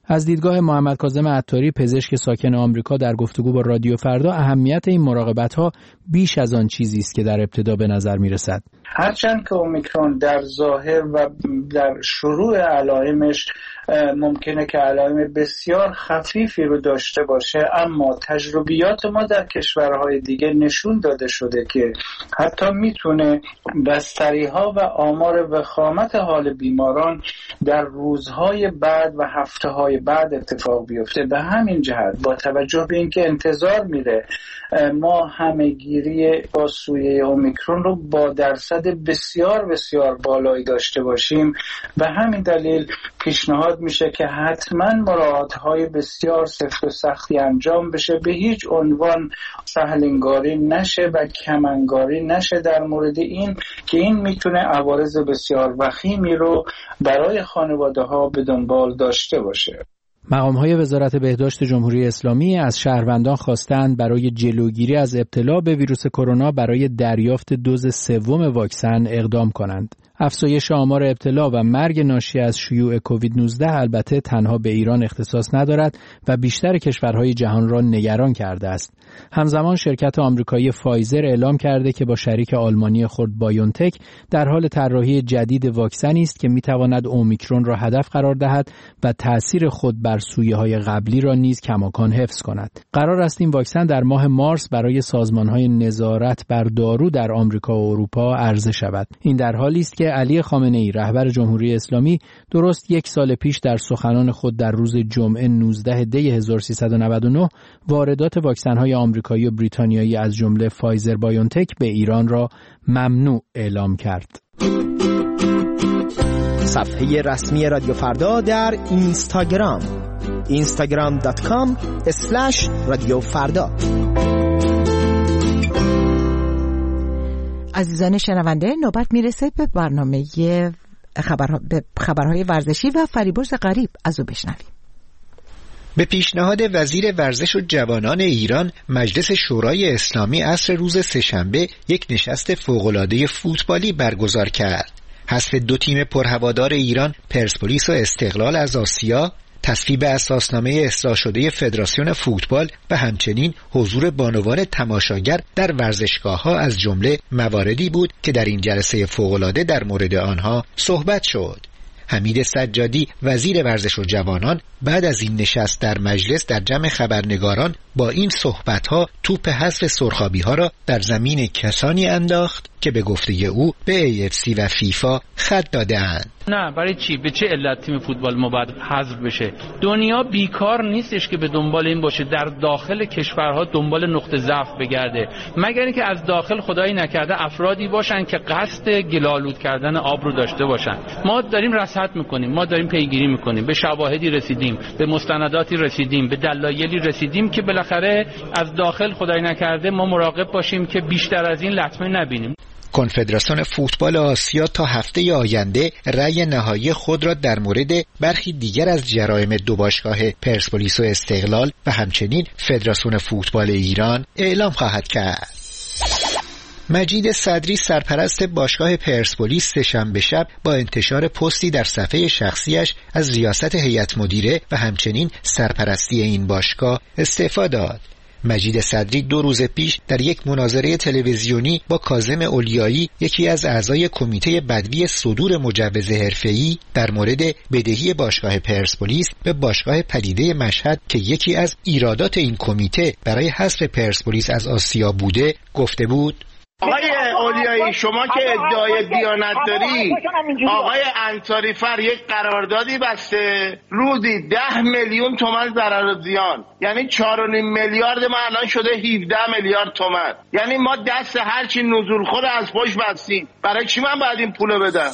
از دیدگاه محمد کاظم عطاری پزشک ساکن آمریکا در گفتگو با رادیو فردا اهمیت این مراقبت‌ها بیش از آن چیزی است که در ابتدا به نظر می‌رسد. هرچند که اومیکرون در ظاهر و در شروع علائمش ممکنه که علائم بسیار خفیفی رو داشته باشه، اما تجربیات ما در کشورهای دیگه نشون داده شده که حتی میتونه بستری‌ها و آمار وخامت حال بیماران در روزهای بعد و هفته‌های بعد اتفاق بیفته. به همین جهت با توجه به اینکه انتظار میره ما همه‌گیری با سویه اومیکرون رو با درصد بسیار بسیار بالایی داشته باشیم، به همین دلیل پیشنهاد میشه که حتما مراعات‌های بسیار سفت و سختی انجام بشه، به هیچ عنوان سهل‌انگاری نشه و کم‌انگاری نشه در مورد این که این میتونه عوارض بسیار وخیمی رو برای خانواده‌ها به دنبال داشته باشه. مقام‌های وزارت بهداشت جمهوری اسلامی از شهروندان خواستند برای جلوگیری از ابتلا به ویروس کرونا برای دریافت دوز سوم واکسن اقدام کنند. افزایش آمار ابتلا و مرگ ناشی از شیوع کووید نوزده البته تنها به ایران اختصاص ندارد و بیشتر کشورهای جهان را نگران کرده است. همزمان شرکت آمریکایی فایزر اعلام کرده که با شریک آلمانی خود بایونتک در حال طراحی جدید واکسنی است که میتواند اومیکرون را هدف قرار دهد و تأثیر خود بر سویه‌های قبلی را نیز کماکان حفظ کند. قرار است این واکسن در ماه مارس برای سازمان‌های نظارت بر دارو در آمریکا و اروپا عرضه شود. این در حالی است که علی خامنه‌ای رهبر جمهوری اسلامی درست یک سال پیش در سخنان خود در روز جمعه نوزده دی هزار و سیصد و نود و نه واردات واکسن‌های آمریکایی و بریتانیایی از جمله فایزر بایونتک به ایران را ممنوع اعلام کرد. صفحه رسمی رادیو فردا در اینستاگرام اینستاگرام دات کام اسلش رادیو فردا. عزیزان شنونده، نوبت میرسه به برنامه خبرها... به خبرهای ورزشی و فریبرز غریب از او بشنویم. به پیشنهاد وزیر ورزش و جوانان ایران، مجلس شورای اسلامی عصر روز سه‌شنبه یک نشست فوق‌العاده فوتبالی برگزار کرد. حذف دو تیم پرهوادار ایران، پرسپولیس و استقلال از آسیا، تصویب اساسنامه اصلاح شده فدراسیون فوتبال و همچنین حضور بانوان تماشاگر در ورزشگاه‌ها از جمله مواردی بود که در این جلسه فوق‌العاده در مورد آنها صحبت شد. حمید سجادی وزیر ورزش و جوانان بعد از این نشست در مجلس در جمع خبرنگاران با این صحبت‌ها توپ حذف سرخابی‌ها را در زمین کسانی انداخت که به گفته او به ای اف سی و فیفا خط داده‌اند. نه، برای چی؟ به چه علت تیم فوتبال ما باید حذف بشه؟ دنیا بیکار نیستش که به دنبال این باشه در داخل کشورها دنبال نقطه ضعف بگرده، مگر اینکه از داخل خدایی نکرده افرادی باشن که قصد گل‌آلود کردن آب رو داشته باشن. ما داریم رصد میکنیم، ما داریم پیگیری میکنیم، به شواهدی رسیدیم، به مستنداتی رسیدیم، به دلایلی رسیدیم که بالاخره از داخل خدایی نکرده ما مراقب باشیم که بیشتر از این لطمه نبینیم. کنفدراسیون فوتبال آسیا تا هفته آینده رأی نهایی خود را در مورد برخی دیگر از جرایم دو باشگاه پرسپولیس و استقلال و همچنین فدراسیون فوتبال ایران اعلام خواهد کرد. مجید صدری سرپرست باشگاه پرسپولیس سه‌شنبه شب با انتشار پستی در صفحه شخصیش از ریاست هیئت مدیره و همچنین سرپرستی این باشگاه استعفا داد. مجید صدری دو روز پیش در یک مناظره تلویزیونی با کاظم اولیایی، یکی از اعضای کمیته بدوی صدور مجوز حرفه‌ای، در مورد بدهی باشگاه پرسپولیس به باشگاه پدیده مشهد که یکی از ایرادات این کمیته برای حذف پرسپولیس از آسیا بوده گفته بود: آقای اولیایی، شما که ادعای دیانت داری، آقای انصاری فر یک قراردادی بسته روزی ده میلیون تومان ضرر و زیان، یعنی چهار و نیم میلیارد ما الان شده هفده میلیارد تومان، یعنی ما دست هرچی نزول خود از پشت بستیم. برای چی من باید این پولو بدم؟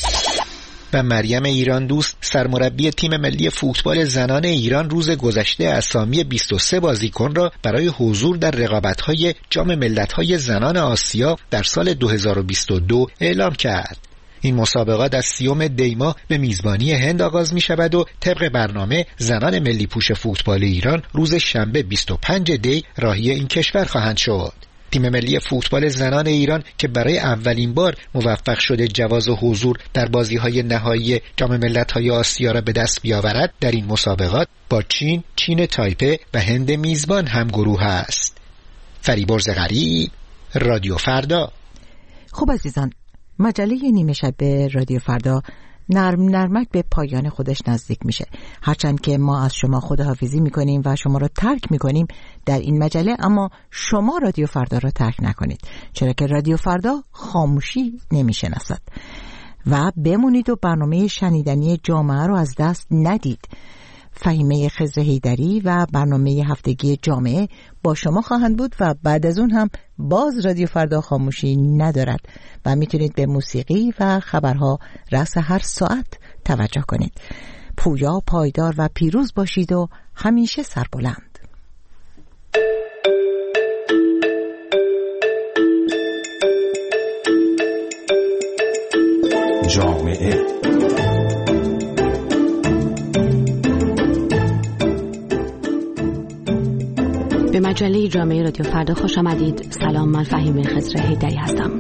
و مریم ایران دوست سرمربی تیم ملی فوتبال زنان ایران روز گذشته اسامی بیست و سه بازیکن را برای حضور در رقابت‌های جام ملت‌های زنان آسیا در سال دو هزار و بیست و دو اعلام کرد. این مسابقات از سیوم دی ماه به میزبانی هند آغاز می شود و طبق برنامه زنان ملی پوش فوتبال ایران روز شنبه بیست و پنج دی راهی این کشور خواهند شد. تیم ملی فوتبال زنان ایران که برای اولین بار موفق شده جواز حضور در بازی‌های نهایی جام ملت‌های آسیا را به دست بیاورد، در این مسابقات با چین، چین تایپه و هند میزبان هم گروه است. فریبرز غریب، رادیو فردا. خب عزیزان، مجله نیمه شب رادیو فردا نرم نرمک به پایان خودش نزدیک میشه. هرچند که ما از شما خداحافظی میکنیم و شما را ترک میکنیم در این مجله، اما شما رادیو فردا را ترک نکنید، چرا که رادیو فردا خاموشی نمیشناسد. و بمونید و برنامه شنیدنی جامعه رو از دست ندید. فهیمه خضر حیدری و برنامه هفتگی جامعه با شما خواهند بود و بعد از اون هم باز رادیو فردا خاموشی ندارد و میتونید به موسیقی و خبرها رأس هر ساعت توجه کنید. پویا، پایدار و پیروز باشید و همیشه سربلند. جامعه به مجله جامعه رادیو فردا خوش آمدید. سلام، من فهیمه خضر حیدری هستم.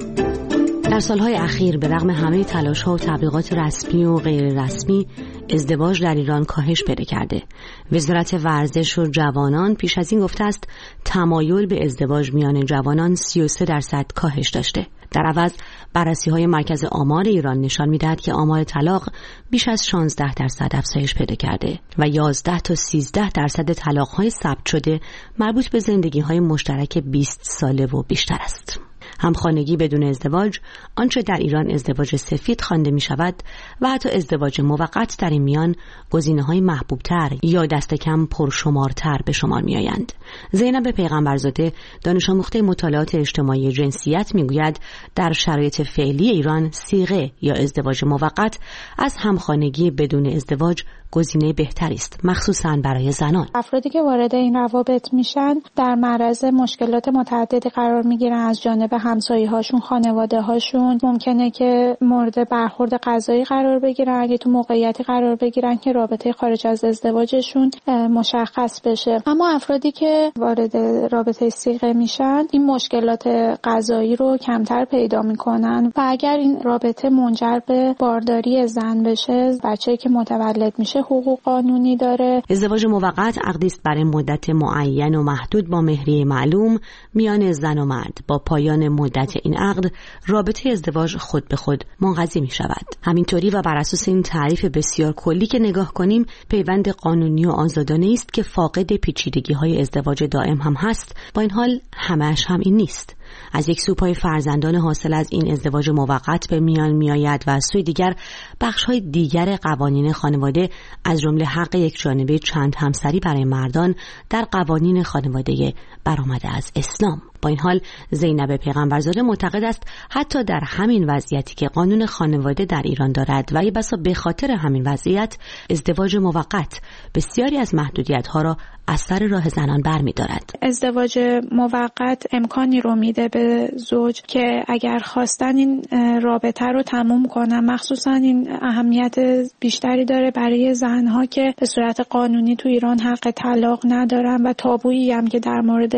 در سالهای اخیر به رغم همه تلاش‌ها و تبلیغات رسمی و غیر رسمی، ازدواج در ایران کاهش پیدا کرده. وزارت ورزش و جوانان پیش از این گفته است تمایل به ازدواج میان جوانان سی و سه درصد کاهش داشته. در عوض بررسی‌های مرکز آمار ایران نشان می‌دهد که آمار طلاق بیش از شانزده درصد افزایش پیدا کرده و یازده تا سیزده درصد طلاق‌های ثبت شده مربوط به زندگی‌های مشترک بیست ساله و بیشتر است. همخانگی بدون ازدواج، آنچه در ایران ازدواج سفید خوانده می شود و حتی ازدواج موقت در این میان گزینه‌های محبوب‌تر یا دست کم پرشمارتر به شمار می آیند. زینب پیغمبرزاده، دانش آموخته مطالعات اجتماعی جنسیت، می گوید در شرایط فعلی ایران صیغه یا ازدواج موقت از همخانگی بدون ازدواج گزینه بهتری است، مخصوصاً برای زنان. افرادی که وارد این روابط میشن در معرض مشکلات متعددی قرار میگیرن از جانب همسایه‌هاشون، خانواده‌هاشون. ممکنه که مورد برخورد قضایی قرار بگیرن اگه تو موقعیتی قرار بگیرن که رابطه خارج از ازدواجشون مشخص بشه. اما افرادی که وارد رابطه صیغه میشن این مشکلات قضایی رو کمتر پیدا میکنن و اگر این رابطه منجر به بارداری زن بشه، بچه‌ای که متولد میشه حقوق قانونی داره. ازدواج موقت عقدی است برای مدت معین و محدود با مهریه معلوم میان زن و مرد. با پایان مدت این عقد، رابطه ازدواج خود به خود منقضی می شود. همینطوری و بر اساس این تعریف بسیار کلی که نگاه کنیم، پیوند قانونی و آزادانه است که فاقد پیچیدگی‌های ازدواج دائم هم هست. با این حال همه‌اش هم این نیست. از یک سو پای فرزندان حاصل از این ازدواج موقت به میان میآید و از سوی دیگر بخش‌های دیگر قوانین خانواده از جمله حق یک جانبه چند همسری برای مردان در قوانین خانواده برآمده از اسلام. با این حال زینب پیغمبرزاده معتقد است حتی در همین وضعیتی که قانون خانواده در ایران دارد و بسا به خاطر همین وضعیت ازدواج موقت بسیاری از محدودیت‌ها را از سر راه زنان برمی‌دارد. ازدواج موقت امکانی رو میده به زوج که اگر خواستن این رابطه رو تموم کنن، مخصوصا این اهمیت بیشتری داره برای زنها که به صورت قانونی تو ایران حق طلاق ندارن و تابویی هم که در مورد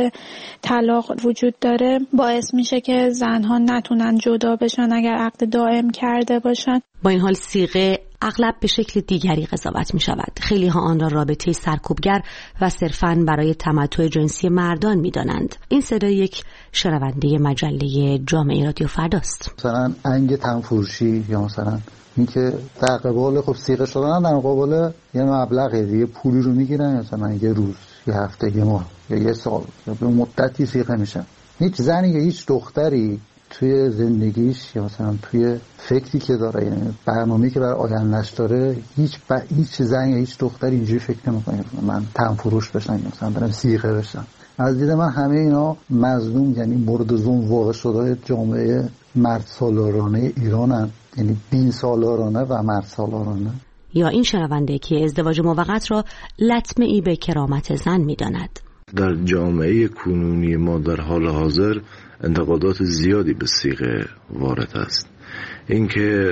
طلاق وجود داره باعث میشه که زنها نتونن جدا بشن اگر عقد دائم کرده باشن. با این حال صیغه اغلب به شکل دیگری قضاوت می شود. خیلی ها آن را رابطه سرکوبگر و صرفاً برای تمتع جنسی مردان می دانند. این صدای یک شنونده مجله جامعه رادیو فرداست. مثلا انگ تنفروشی یا مثلا اینکه در قبال خب صیغه شدن در مقابل یه مبلغ دیگه پولی رو میگیرن، مثلا یه روز، یه هفته، یه ماه یا یه سال یا به مدتی صیغه میشن. هیچ زنی یا هیچ دختری توی زندگیش یا مثلا توی فکری که داره، یعنی برنامه‌ای که برای آینده‌اش داره، هیچ ب... هیچ زنی یا هیچ دختری اینجوری فکر نمی‌کنه من تنفروش بشم یا مثلا برم صیغه بشم. از دید من همه اینا مظلوم، یعنی مورد ظلم واقع شده جامعه مرد سالارانه ایرانن، یعنی دین سالارانه و مرد سالارانه. یا این شنونده که ازدواج موقت را لطمه ای به کرامت زن می‌داند. در جامعه کنونی ما در حال حاضر انتقادات زیادی به صیغه وارد است. اینکه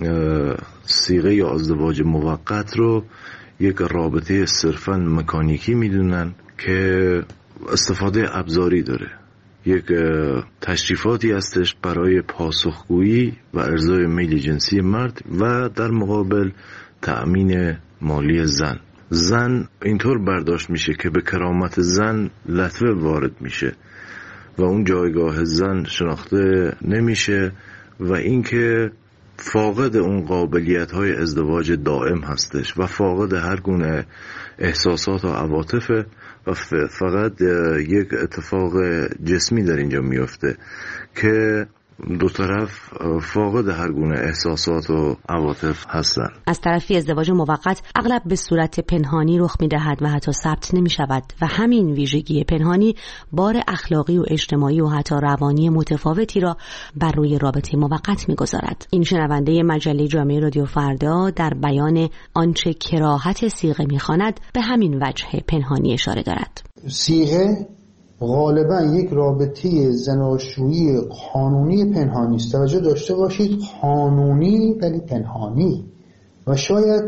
صیغه یا ازدواج موقت رو یک رابطه صرفاً مکانیکی میدونن که استفاده ابزاری داره، یک تشریفاتی هستش برای پاسخگویی و ارضای میل جنسی مرد و در مقابل تأمین مالی زن. زن اینطور برداشت میشه که به کرامت زن لطمه وارد میشه و اون جایگاه زن شناخته نمیشه و اینکه فاقد اون قابلیت های ازدواج دائم هستش و فاقد هر گونه احساسات و عواطف و فقط یک اتفاق جسمی در اینجا میفته که دو طرف فاقد هر گونه احساسات و عواطف هستند. از طرفی ازدواج موقت اغلب به صورت پنهانی رخ می‌دهد و حتی ثبت نمی‌شود و همین ویژگی پنهانی بار اخلاقی و اجتماعی و حتی روانی متفاوتی را بر روی رابطه موقت می‌گذارد. این شنونده مجله جامعه رادیو فردا در بیان آنچه کراهت صیغه می‌خواند به همین وجه پنهانی اشاره دارد. صیغه غالبا یک رابطه زناشویی قانونی پنهانی است. توجه داشته باشید، قانونی ولی پنهانی، و شاید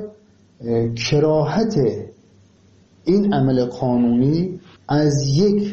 کراهت این عمل قانونی از یک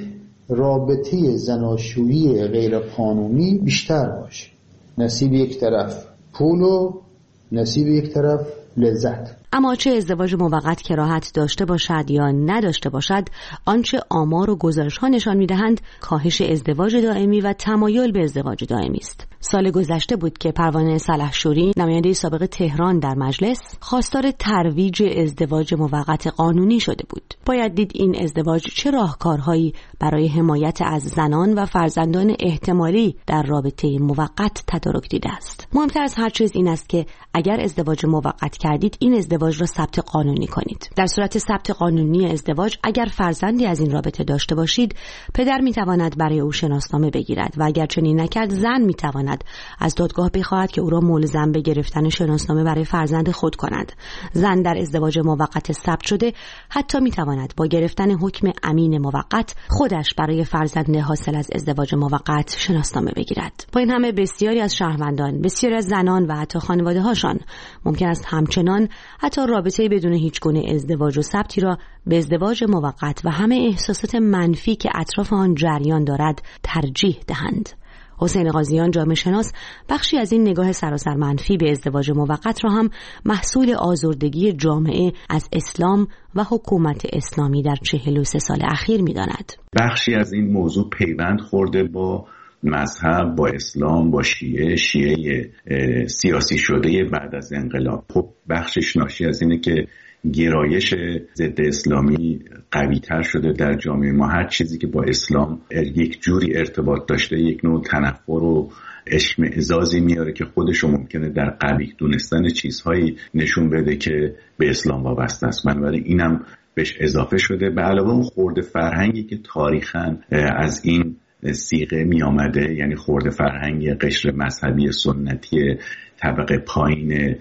رابطه زناشویی غیر قانونی بیشتر باشه. نصیب یک طرف پول و نصیب یک طرف لذت. اما چه ازدواج موقت کراهت داشته باشد یا نداشته باشد، آنچه آمار و گزارش‌ها نشان می‌دهند کاهش ازدواج دائمی و تمایل به ازدواج دائمی است. سال گذشته بود که پروانه سلحشوری، نماینده سابق تهران در مجلس، خواستار ترویج ازدواج موقت قانونی شده بود. باید دید این ازدواج چه راهکارهایی برای حمایت از زنان و فرزندان احتمالی در رابطه موقت تدارک دیده است. مهمتر از هر چیز این است که اگر ازدواج موقت کردید، این ازدواج را ثبت قانونی کنید. در صورت ثبت قانونی ازدواج، اگر فرزندی از این رابطه داشته باشید، پدر میتواند برای او شناسنامه بگیرد و اگر چنین نکرد، زن میتواند از دادگاه بخواهد که او را ملزم به گرفتن شناسنامه برای فرزند خود کند. زن در ازدواج موقت ثبت شده حتی میتواند با گرفتن حکم امین موقت خودش برای فرزند حاصل از ازدواج موقت شناسنامه بگیرد. با این همه بسیاری از شهروندان، بسیاری از زنان و حتی خانواده‌هاشان ممکن است همچنان حتی رابطه بدون هیچ گونه ازدواج و ثبتی را به ازدواج موقت و همه احساسات منفی که اطراف آن جریان دارد ترجیح دهند. حسین قاضیان، جامعه شناس، بخشی از این نگاه سراسر منفی به ازدواج موقت را هم محصول آزردگی جامعه از اسلام و حکومت اسلامی در چهل و سه سال اخیر می‌داند. بخشی از این موضوع پیوند خورده با مذهب، با اسلام، با شیعه شیعه سیاسی شده بعد از انقلاب. خب بخشش ناشی از اینه که گرایش ضد اسلامی قوی تر شده در جامعه ما. هر چیزی که با اسلام یک جوری ارتباط داشته یک نوع تنفر و اشمئزازی میاره که خودشو ممکنه در قبیح دونستن چیزهایی نشون بده که به اسلام وابسته است. بنابراین اینم بهش اضافه شده، به علاوه اون خورده فرهنگی که تاریخاً از این صیغه می آمده، یعنی خورده فرهنگی قشر مذهبی سنتی طبقه پایین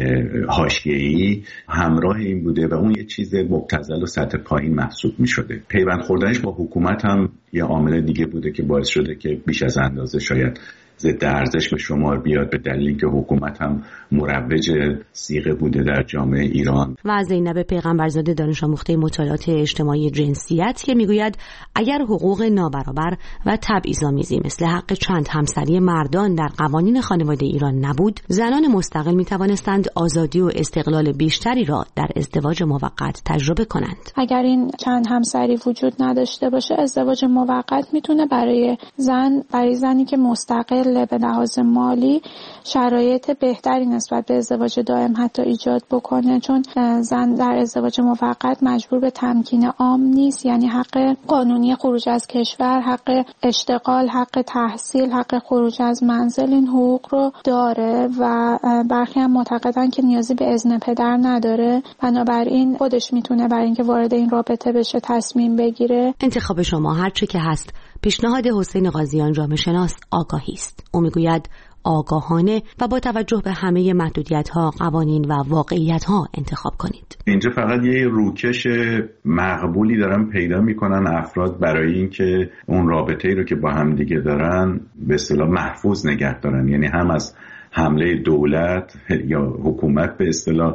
حاشیه‌ای همراه این بوده و اون یه چیز مبتذل و سطح پایین محسوب می شده. پیوند خوردنش با حکومت هم یه عامل دیگه بوده که باعث شده که بیش از اندازه شاید ضد ارزش به شمار بیاد، به دلیلی که حکومت هم مروج صیغه بوده در جامعه ایران. و زینب پیغمبرزاده، دانش آموخته مطالعات اجتماعی جنسیت، که میگوید اگر حقوق نابرابر و تبعیض‌آمیزی مثل حق چند همسری مردان در قوانین خانواده ایران نبود، زنان مستقل میتوانستند آزادی و استقلال بیشتری را در ازدواج موقت تجربه کنند. اگر این چند همسری وجود نداشته باشه، ازدواج موقت میتونه برای زن برای زنی که مستقل به لحاظ مالی شرایط بهتری نسبت به ازدواج دائم حتی ایجاد بکنه، چون زن در ازدواج موقت مجبور به تمکین عام نیست، یعنی حق قانونی خروج از کشور، حق اشتغال، حق تحصیل، حق خروج از منزل، این حقوق رو داره و برخی هم معتقدن که نیازی به اذن پدر نداره، بنابراین خودش میتونه برای اینکه وارد این رابطه بشه تصمیم بگیره. انتخاب شما هر چه که هست. پیشنهاد حسین قاضیان، جامعه شناس، آگاهی است. او میگوید آگاهانه و با توجه به همه محدودیت‌ها، قوانین و واقعیت‌ها انتخاب کنید. اینجا فقط یه روکش مقبولی دارن پیدا میکنن افراد برای اینکه اون رابطه‌ای رو که با هم دیگه دارن به اصطلاح محفوظ نگه دارن، یعنی هم از حمله دولت یا حکومت به اصطلاح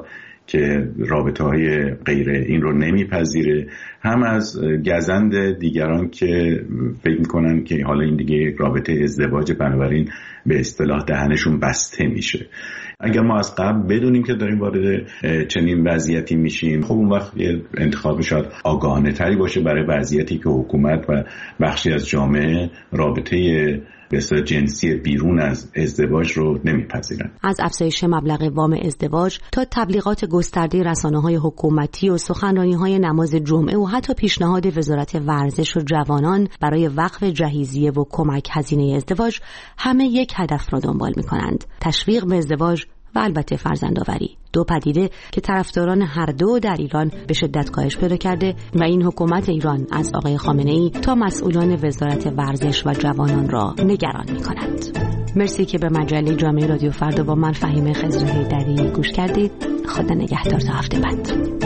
که رابطه های غیر این رو نمیپذیره، هم از گزند دیگران که فکر میکنن که حالا این دیگه یک رابطه ازدواج، بنابراین به اصطلاح دهنشون بسته میشه. اگر ما از قبل بدونیم که داریم وارد چنین وضعیتی میشیم، خب اون وقت یه انتخاب شاید آگاهانه تری باشه برای وضعیتی که حکومت و بخشی از جامعه رابطه به اصطلاح جنسی بیرون از ازدواج رو نمیپذیرن. از افزایش مبلغ وام ازدواج تا تبلیغات گسترده رسانه‌های حکومتی و سخنرانی‌های نماز جمعه و حتی پیشنهاد وزارت ورزش و جوانان برای وقف جهیزیه و کمک هزینه ازدواج، همه یک هدف را دنبال می‌کنند: تشویق به ازدواج و البته فرزندآوری. دو پدیده که طرفداران هر دو در ایران به شدت کاهش پیدا کرده و این حکومت ایران از آقای خامنه‌ای تا مسئولان وزارت ورزش و جوانان را نگران می‌کند. مرسی که به مجله جامعه رادیو فردا با من فهیمه خضر حیدری گوش کردید. خدا نگهدار تا هفته بعد.